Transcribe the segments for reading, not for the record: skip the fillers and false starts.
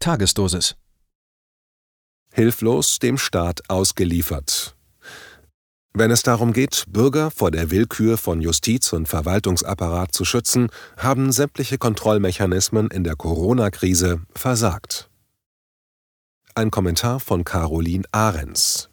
Tagesdosis. Hilflos dem Staat ausgeliefert. Wenn es darum geht, Bürger vor der Willkür von Justiz- und Verwaltungsapparat zu schützen, haben sämtliche Kontrollmechanismen in der Corona-Krise versagt. Ein Kommentar von Caroline Ahrens.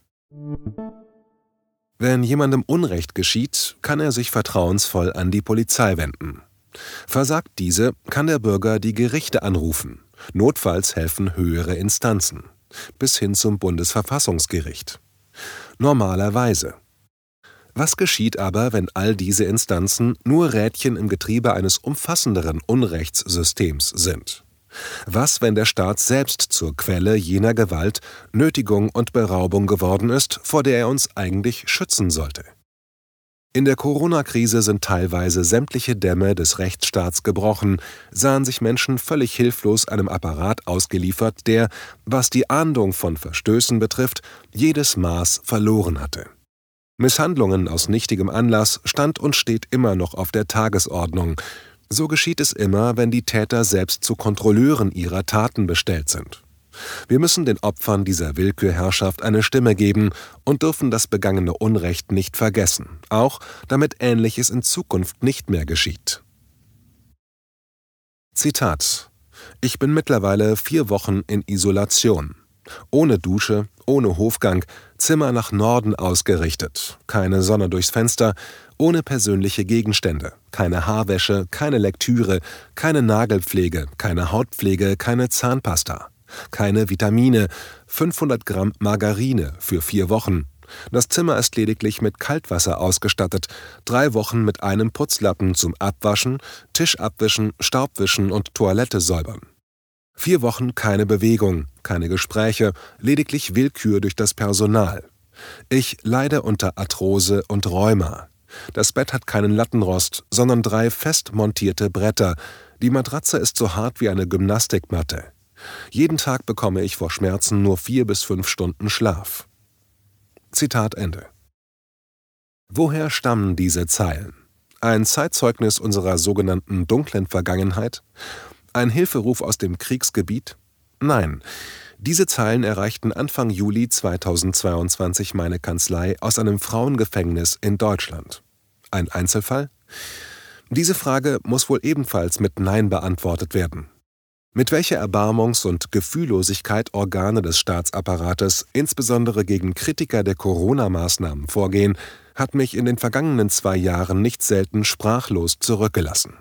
Wenn jemandem Unrecht geschieht, kann er sich vertrauensvoll an die Polizei wenden. Versagt diese, kann der Bürger die Gerichte anrufen. Notfalls helfen höhere Instanzen, bis hin zum Bundesverfassungsgericht. Normalerweise. Was geschieht aber, wenn all diese Instanzen nur Rädchen im Getriebe eines umfassenderen Unrechtssystems sind? Was, wenn der Staat selbst zur Quelle jener Gewalt, Nötigung und Beraubung geworden ist, vor der er uns eigentlich schützen sollte? In der Corona-Krise sind teilweise sämtliche Dämme des Rechtsstaats gebrochen, sahen sich Menschen völlig hilflos einem Apparat ausgeliefert, der, was die Ahndung von Verstößen betrifft, jedes Maß verloren hatte. Misshandlungen aus nichtigem Anlass stand und steht immer noch auf der Tagesordnung. So geschieht es immer, wenn die Täter selbst zu Kontrolleuren ihrer Taten bestellt sind. Wir müssen den Opfern dieser Willkürherrschaft eine Stimme geben und dürfen das begangene Unrecht nicht vergessen, auch damit Ähnliches in Zukunft nicht mehr geschieht. Zitat: Ich bin mittlerweile 4 Wochen in Isolation. Ohne Dusche, ohne Hofgang, Zimmer nach Norden ausgerichtet, keine Sonne durchs Fenster, ohne persönliche Gegenstände, keine Haarwäsche, keine Lektüre, keine Nagelpflege, keine Hautpflege, keine Zahnpasta. Keine Vitamine, 500 Gramm Margarine für 4 Wochen. Das Zimmer ist lediglich mit Kaltwasser ausgestattet, 3 Wochen mit einem Putzlappen zum Abwaschen, Tisch abwischen, Staubwischen und Toilette säubern. 4 Wochen keine Bewegung, keine Gespräche, lediglich Willkür durch das Personal. Ich leide unter Arthrose und Rheuma. Das Bett hat keinen Lattenrost, sondern 3 fest montierte Bretter. Die Matratze ist so hart wie eine Gymnastikmatte. Jeden Tag bekomme ich vor Schmerzen nur 4 bis 5 Stunden Schlaf. Zitat Ende. Woher stammen diese Zeilen? Ein Zeitzeugnis unserer sogenannten dunklen Vergangenheit? Ein Hilferuf aus dem Kriegsgebiet? Nein, diese Zeilen erreichten Anfang Juli 2022 meine Kanzlei aus einem Frauengefängnis in Deutschland. Ein Einzelfall? Diese Frage muss wohl ebenfalls mit Nein beantwortet werden. Mit welcher Erbarmungs- und Gefühllosigkeit Organe des Staatsapparates, insbesondere gegen Kritiker der Corona-Maßnahmen vorgehen, hat mich in den vergangenen 2 Jahren nicht selten sprachlos zurückgelassen.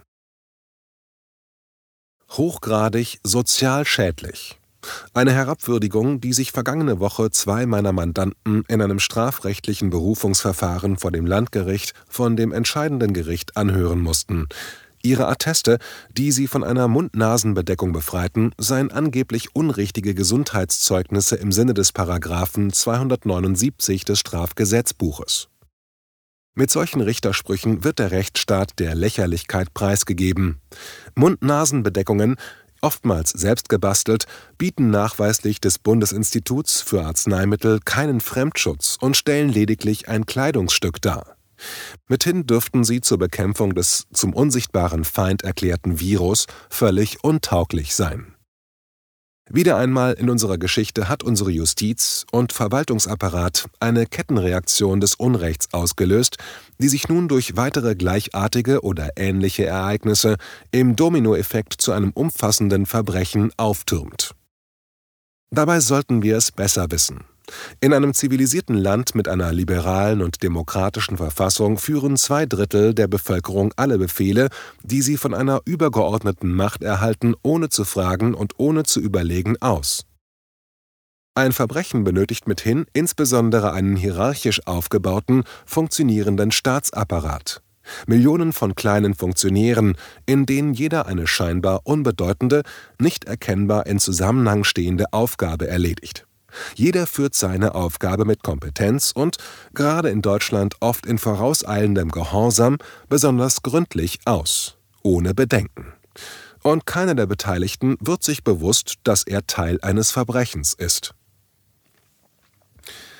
Hochgradig sozial schädlich. Eine Herabwürdigung, die sich vergangene Woche 2 meiner Mandanten in einem strafrechtlichen Berufungsverfahren vor dem Landgericht von dem entscheidenden Gericht anhören mussten. Ihre Atteste, die sie von einer Mund-Nasen-Bedeckung befreiten, seien angeblich unrichtige Gesundheitszeugnisse im Sinne des Paragraphen 279 des Strafgesetzbuches. Mit solchen Richtersprüchen wird der Rechtsstaat der Lächerlichkeit preisgegeben. Mund-Nasen-Bedeckungen, oftmals selbst gebastelt, bieten nachweislich des Bundesinstituts für Arzneimittel keinen Fremdschutz und stellen lediglich ein Kleidungsstück dar. Mithin dürften sie zur Bekämpfung des zum unsichtbaren Feind erklärten Virus völlig untauglich sein. Wieder einmal in unserer Geschichte hat unsere Justiz- und Verwaltungsapparat eine Kettenreaktion des Unrechts ausgelöst, die sich nun durch weitere gleichartige oder ähnliche Ereignisse im Dominoeffekt zu einem umfassenden Verbrechen auftürmt. Dabei sollten wir es besser wissen. In einem zivilisierten Land mit einer liberalen und demokratischen Verfassung führen 2/3 der Bevölkerung alle Befehle, die sie von einer übergeordneten Macht erhalten, ohne zu fragen und ohne zu überlegen, aus. Ein Verbrechen benötigt mithin insbesondere einen hierarchisch aufgebauten, funktionierenden Staatsapparat. Millionen von kleinen Funktionären, in denen jeder eine scheinbar unbedeutende, nicht erkennbar in Zusammenhang stehende Aufgabe erledigt. Jeder führt seine Aufgabe mit Kompetenz und, gerade in Deutschland oft in vorauseilendem Gehorsam, besonders gründlich aus, ohne Bedenken. Und keiner der Beteiligten wird sich bewusst, dass er Teil eines Verbrechens ist.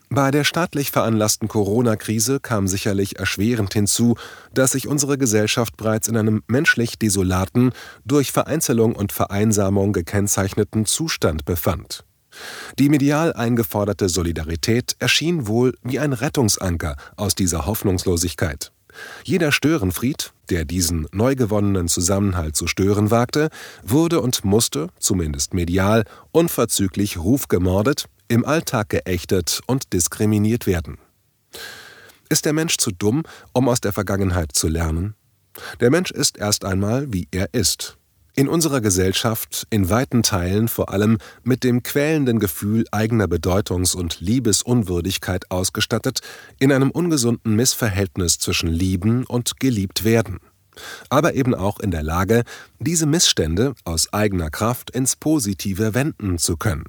Bei der staatlich veranlassten Corona-Krise kam sicherlich erschwerend hinzu, dass sich unsere Gesellschaft bereits in einem menschlich desolaten, durch Vereinzelung und Vereinsamung gekennzeichneten Zustand befand. Die medial eingeforderte Solidarität erschien wohl wie ein Rettungsanker aus dieser Hoffnungslosigkeit. Jeder Störenfried, der diesen neu gewonnenen Zusammenhalt zu stören wagte, wurde und musste, zumindest medial, unverzüglich rufgemordet, im Alltag geächtet und diskriminiert werden. Ist der Mensch zu dumm, um aus der Vergangenheit zu lernen? Der Mensch ist erst einmal, wie er ist. In unserer Gesellschaft, in weiten Teilen vor allem mit dem quälenden Gefühl eigener Bedeutungs- und Liebesunwürdigkeit ausgestattet, in einem ungesunden Missverhältnis zwischen Lieben und Geliebtwerden. Aber eben auch in der Lage, diese Missstände aus eigener Kraft ins Positive wenden zu können.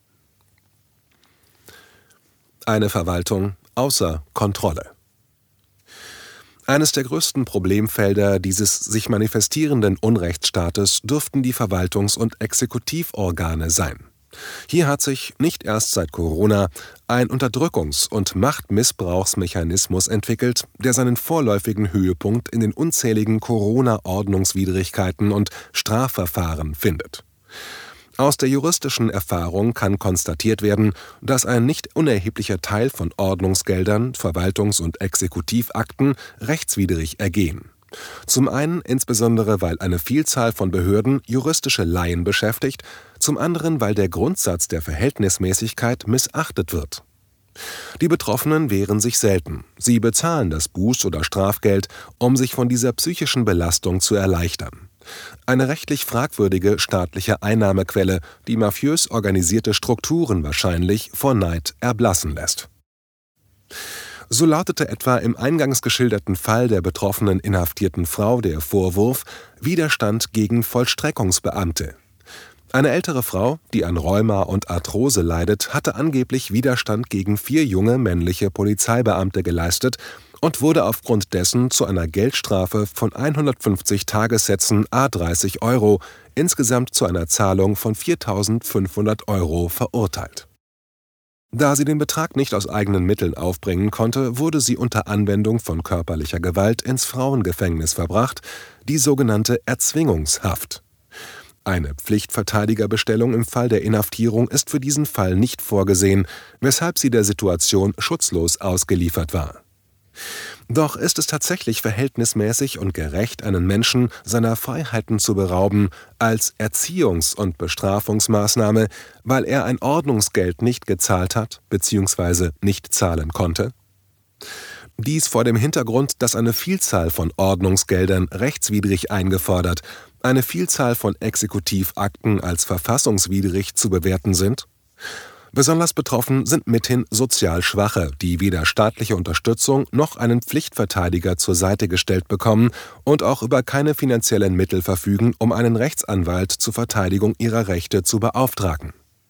Eine Verwaltung außer Kontrolle. Eines der größten Problemfelder dieses sich manifestierenden Unrechtsstaates dürften die Verwaltungs- und Exekutivorgane sein. Hier hat sich, nicht erst seit Corona, ein Unterdrückungs- und Machtmissbrauchsmechanismus entwickelt, der seinen vorläufigen Höhepunkt in den unzähligen Corona-Ordnungswidrigkeiten und Strafverfahren findet. Aus der juristischen Erfahrung kann konstatiert werden, dass ein nicht unerheblicher Teil von Ordnungsgeldern, Verwaltungs- und Exekutivakten rechtswidrig ergehen. Zum einen insbesondere, weil eine Vielzahl von Behörden juristische Laien beschäftigt, zum anderen, weil der Grundsatz der Verhältnismäßigkeit missachtet wird. Die Betroffenen wehren sich selten. Sie bezahlen das Buß- oder Strafgeld, um sich von dieser psychischen Belastung zu erleichtern. Eine rechtlich fragwürdige staatliche Einnahmequelle, die mafiös organisierte Strukturen wahrscheinlich vor Neid erblassen lässt. So lautete etwa im eingangs geschilderten Fall der betroffenen inhaftierten Frau der Vorwurf Widerstand gegen Vollstreckungsbeamte. Eine ältere Frau, die an Rheuma und Arthrose leidet, hatte angeblich Widerstand gegen 4 junge männliche Polizeibeamte geleistet und wurde aufgrund dessen zu einer Geldstrafe von 150 Tagessätzen à 30 €, insgesamt zu einer Zahlung von 4.500 € verurteilt. Da sie den Betrag nicht aus eigenen Mitteln aufbringen konnte, wurde sie unter Anwendung von körperlicher Gewalt ins Frauengefängnis verbracht, die sogenannte Erzwingungshaft. Eine Pflichtverteidigerbestellung im Fall der Inhaftierung ist für diesen Fall nicht vorgesehen, weshalb sie der Situation schutzlos ausgeliefert war. Doch ist es tatsächlich verhältnismäßig und gerecht, einen Menschen seiner Freiheiten zu berauben, als Erziehungs- und Bestrafungsmaßnahme, weil er ein Ordnungsgeld nicht gezahlt hat bzw. nicht zahlen konnte? Dies vor dem Hintergrund, dass eine Vielzahl von Ordnungsgeldern rechtswidrig eingefordert, eine Vielzahl von Exekutivakten als verfassungswidrig zu bewerten sind? Besonders betroffen sind mithin sozial Schwache, die weder staatliche Unterstützung noch einen Pflichtverteidiger zur Seite gestellt bekommen und auch über keine finanziellen Mittel verfügen, um einen Rechtsanwalt zur Verteidigung ihrer Rechte zu beauftragen.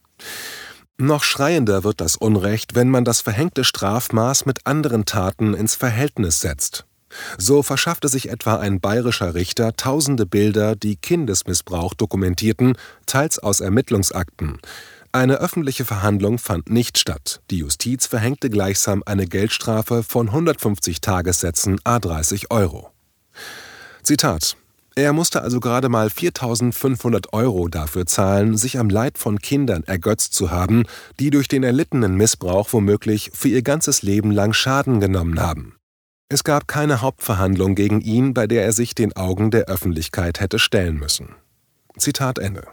Noch schreiender wird das Unrecht, wenn man das verhängte Strafmaß mit anderen Taten ins Verhältnis setzt. So verschaffte sich etwa ein bayerischer Richter tausende Bilder, die Kindesmissbrauch dokumentierten, teils aus Ermittlungsakten. Eine öffentliche Verhandlung fand nicht statt. Die Justiz verhängte gleichsam eine Geldstrafe von 150 Tagessätzen à 30 €. Zitat: Er musste also gerade mal 4.500 € dafür zahlen, sich am Leid von Kindern ergötzt zu haben, die durch den erlittenen Missbrauch womöglich für ihr ganzes Leben lang Schaden genommen haben. Es gab keine Hauptverhandlung gegen ihn, bei der er sich den Augen der Öffentlichkeit hätte stellen müssen. Zitat Ende.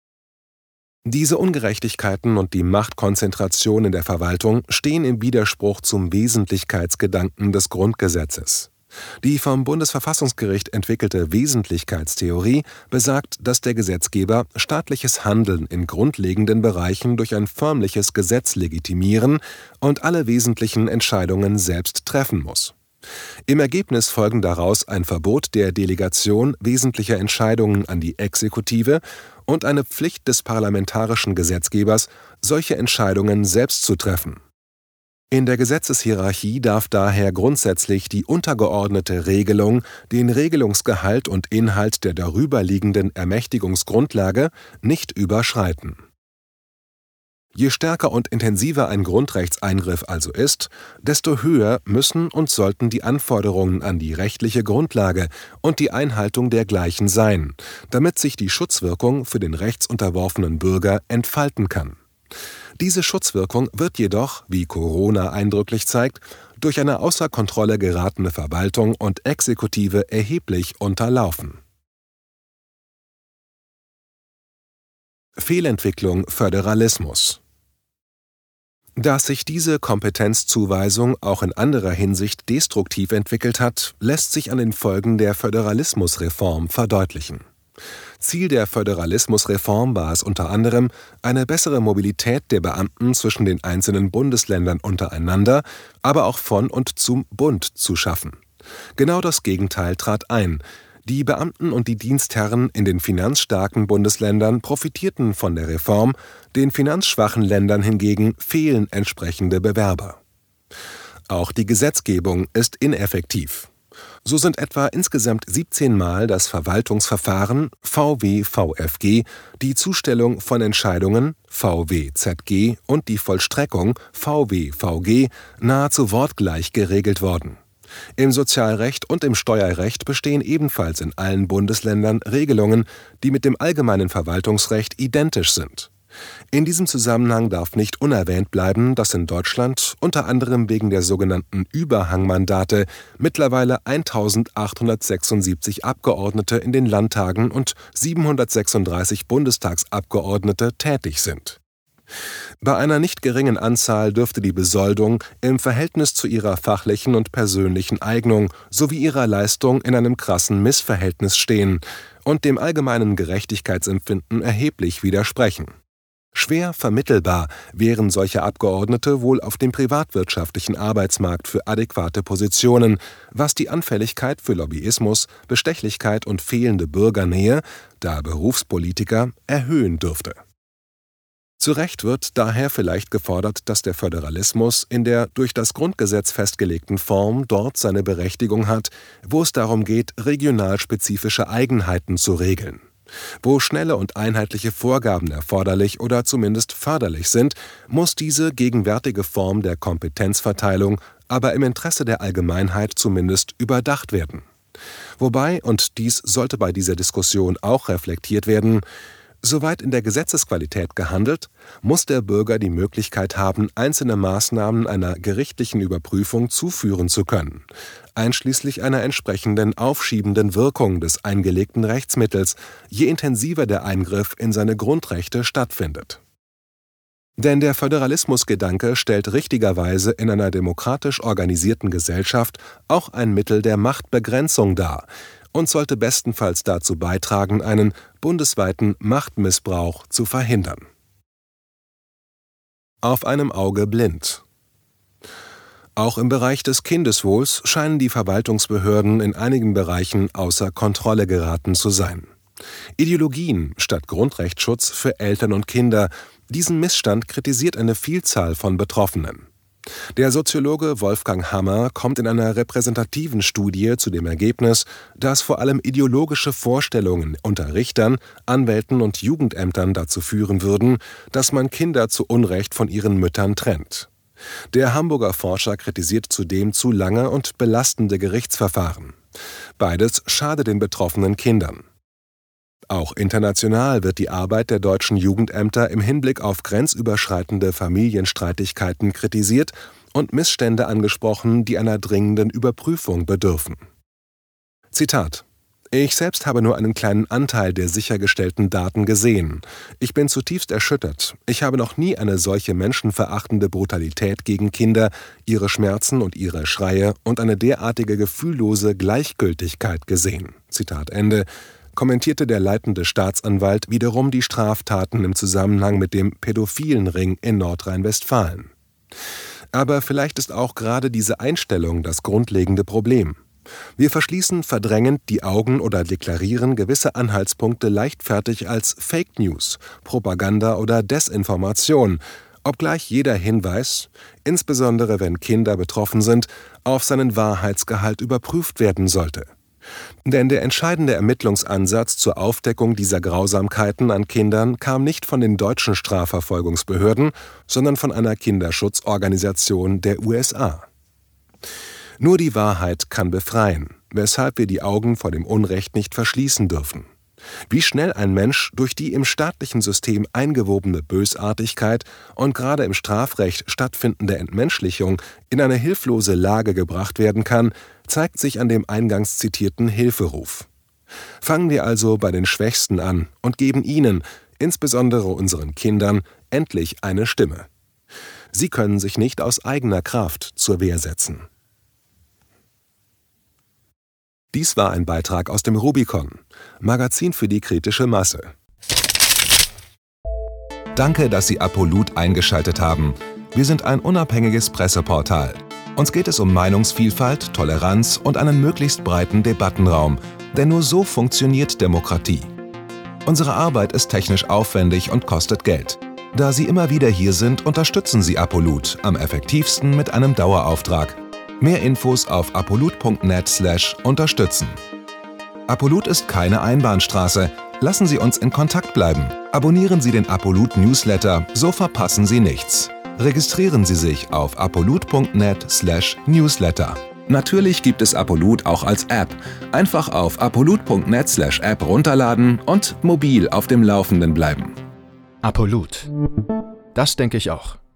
Diese Ungerechtigkeiten und die Machtkonzentration in der Verwaltung stehen im Widerspruch zum Wesentlichkeitsgedanken des Grundgesetzes. Die vom Bundesverfassungsgericht entwickelte Wesentlichkeitstheorie besagt, dass der Gesetzgeber staatliches Handeln in grundlegenden Bereichen durch ein förmliches Gesetz legitimieren und alle wesentlichen Entscheidungen selbst treffen muss. Im Ergebnis folgen daraus ein Verbot der Delegation wesentlicher Entscheidungen an die Exekutive und eine Pflicht des parlamentarischen Gesetzgebers, solche Entscheidungen selbst zu treffen. In der Gesetzeshierarchie darf daher grundsätzlich die untergeordnete Regelung den Regelungsgehalt und Inhalt der darüberliegenden Ermächtigungsgrundlage nicht überschreiten. Je stärker und intensiver ein Grundrechtseingriff also ist, desto höher müssen und sollten die Anforderungen an die rechtliche Grundlage und die Einhaltung dergleichen sein, damit sich die Schutzwirkung für den rechtsunterworfenen Bürger entfalten kann. Diese Schutzwirkung wird jedoch, wie Corona eindrücklich zeigt, durch eine außer Kontrolle geratene Verwaltung und Exekutive erheblich unterlaufen. Fehlentwicklung Föderalismus. Dass sich diese Kompetenzzuweisung auch in anderer Hinsicht destruktiv entwickelt hat, lässt sich an den Folgen der Föderalismusreform verdeutlichen. Ziel der Föderalismusreform war es unter anderem, eine bessere Mobilität der Beamten zwischen den einzelnen Bundesländern untereinander, aber auch von und zum Bund zu schaffen. Genau das Gegenteil trat ein. Die Beamten und die Dienstherren in den finanzstarken Bundesländern profitierten von der Reform, den finanzschwachen Ländern hingegen fehlen entsprechende Bewerber. Auch die Gesetzgebung ist ineffektiv. So sind etwa insgesamt 17 Mal das Verwaltungsverfahren VW-VFG, die Zustellung von Entscheidungen VW-ZG und die Vollstreckung VW-VG nahezu wortgleich geregelt worden. Im Sozialrecht und im Steuerrecht bestehen ebenfalls in allen Bundesländern Regelungen, die mit dem allgemeinen Verwaltungsrecht identisch sind. In diesem Zusammenhang darf nicht unerwähnt bleiben, dass in Deutschland unter anderem wegen der sogenannten Überhangmandate mittlerweile 1876 Abgeordnete in den Landtagen und 736 Bundestagsabgeordnete tätig sind. Bei einer nicht geringen Anzahl dürfte die Besoldung im Verhältnis zu ihrer fachlichen und persönlichen Eignung sowie ihrer Leistung in einem krassen Missverhältnis stehen und dem allgemeinen Gerechtigkeitsempfinden erheblich widersprechen. Schwer vermittelbar wären solche Abgeordnete wohl auf dem privatwirtschaftlichen Arbeitsmarkt für adäquate Positionen, was die Anfälligkeit für Lobbyismus, Bestechlichkeit und fehlende Bürgernähe, da Berufspolitiker, erhöhen dürfte. Zu Recht wird daher vielleicht gefordert, dass der Föderalismus in der durch das Grundgesetz festgelegten Form dort seine Berechtigung hat, wo es darum geht, regionalspezifische Eigenheiten zu regeln. Wo schnelle und einheitliche Vorgaben erforderlich oder zumindest förderlich sind, muss diese gegenwärtige Form der Kompetenzverteilung aber im Interesse der Allgemeinheit zumindest überdacht werden. Wobei, und dies sollte bei dieser Diskussion auch reflektiert werden, soweit in der Gesetzesqualität gehandelt, muss der Bürger die Möglichkeit haben, einzelne Maßnahmen einer gerichtlichen Überprüfung zuführen zu können, einschließlich einer entsprechenden aufschiebenden Wirkung des eingelegten Rechtsmittels, je intensiver der Eingriff in seine Grundrechte stattfindet. Denn der Föderalismusgedanke stellt richtigerweise in einer demokratisch organisierten Gesellschaft auch ein Mittel der Machtbegrenzung dar und sollte bestenfalls dazu beitragen, einen bundesweiten Machtmissbrauch zu verhindern. Auf einem Auge blind. Auch im Bereich des Kindeswohls scheinen die Verwaltungsbehörden in einigen Bereichen außer Kontrolle geraten zu sein. Ideologien statt Grundrechtsschutz für Eltern und Kinder, diesen Missstand kritisiert eine Vielzahl von Betroffenen. Der Soziologe Wolfgang Hammer kommt in einer repräsentativen Studie zu dem Ergebnis, dass vor allem ideologische Vorstellungen unter Richtern, Anwälten und Jugendämtern dazu führen würden, dass man Kinder zu Unrecht von ihren Müttern trennt. Der Hamburger Forscher kritisiert zudem zu lange und belastende Gerichtsverfahren. Beides schade den betroffenen Kindern. Auch international wird die Arbeit der deutschen Jugendämter im Hinblick auf grenzüberschreitende Familienstreitigkeiten kritisiert und Missstände angesprochen, die einer dringenden Überprüfung bedürfen. Zitat: Ich selbst habe nur einen kleinen Anteil der sichergestellten Daten gesehen. Ich bin zutiefst erschüttert. Ich habe noch nie eine solche menschenverachtende Brutalität gegen Kinder, ihre Schmerzen und ihre Schreie und eine derartige gefühllose Gleichgültigkeit gesehen. Zitat Ende. Kommentierte der leitende Staatsanwalt wiederum die Straftaten im Zusammenhang mit dem pädophilen Ring in Nordrhein-Westfalen. Aber vielleicht ist auch gerade diese Einstellung das grundlegende Problem. Wir verschließen verdrängend die Augen oder deklarieren gewisse Anhaltspunkte leichtfertig als Fake News, Propaganda oder Desinformation, obgleich jeder Hinweis, insbesondere wenn Kinder betroffen sind, auf seinen Wahrheitsgehalt überprüft werden sollte. Denn der entscheidende Ermittlungsansatz zur Aufdeckung dieser Grausamkeiten an Kindern kam nicht von den deutschen Strafverfolgungsbehörden, sondern von einer Kinderschutzorganisation der USA. Nur die Wahrheit kann befreien, weshalb wir die Augen vor dem Unrecht nicht verschließen dürfen. Wie schnell ein Mensch durch die im staatlichen System eingewobene Bösartigkeit und gerade im Strafrecht stattfindende Entmenschlichung in eine hilflose Lage gebracht werden kann, zeigt sich an dem eingangs zitierten Hilferuf. Fangen wir also bei den Schwächsten an und geben ihnen, insbesondere unseren Kindern, endlich eine Stimme. Sie können sich nicht aus eigener Kraft zur Wehr setzen. Dies war ein Beitrag aus dem Rubicon, Magazin für die kritische Masse. Danke, dass Sie Apolut eingeschaltet haben. Wir sind ein unabhängiges Presseportal. Uns geht es um Meinungsvielfalt, Toleranz und einen möglichst breiten Debattenraum, denn nur so funktioniert Demokratie. Unsere Arbeit ist technisch aufwendig und kostet Geld. Da Sie immer wieder hier sind, unterstützen Sie Apolut am effektivsten mit einem Dauerauftrag. Mehr Infos auf apolut.net/unterstützen. Apolut ist keine Einbahnstraße. Lassen Sie uns in Kontakt bleiben. Abonnieren Sie den Apolut Newsletter, so verpassen Sie nichts. Registrieren Sie sich auf apolut.net/newsletter. Natürlich gibt es Apolut auch als App. Einfach auf apolut.net/app runterladen und mobil auf dem Laufenden bleiben. Apolut. Das denke ich auch.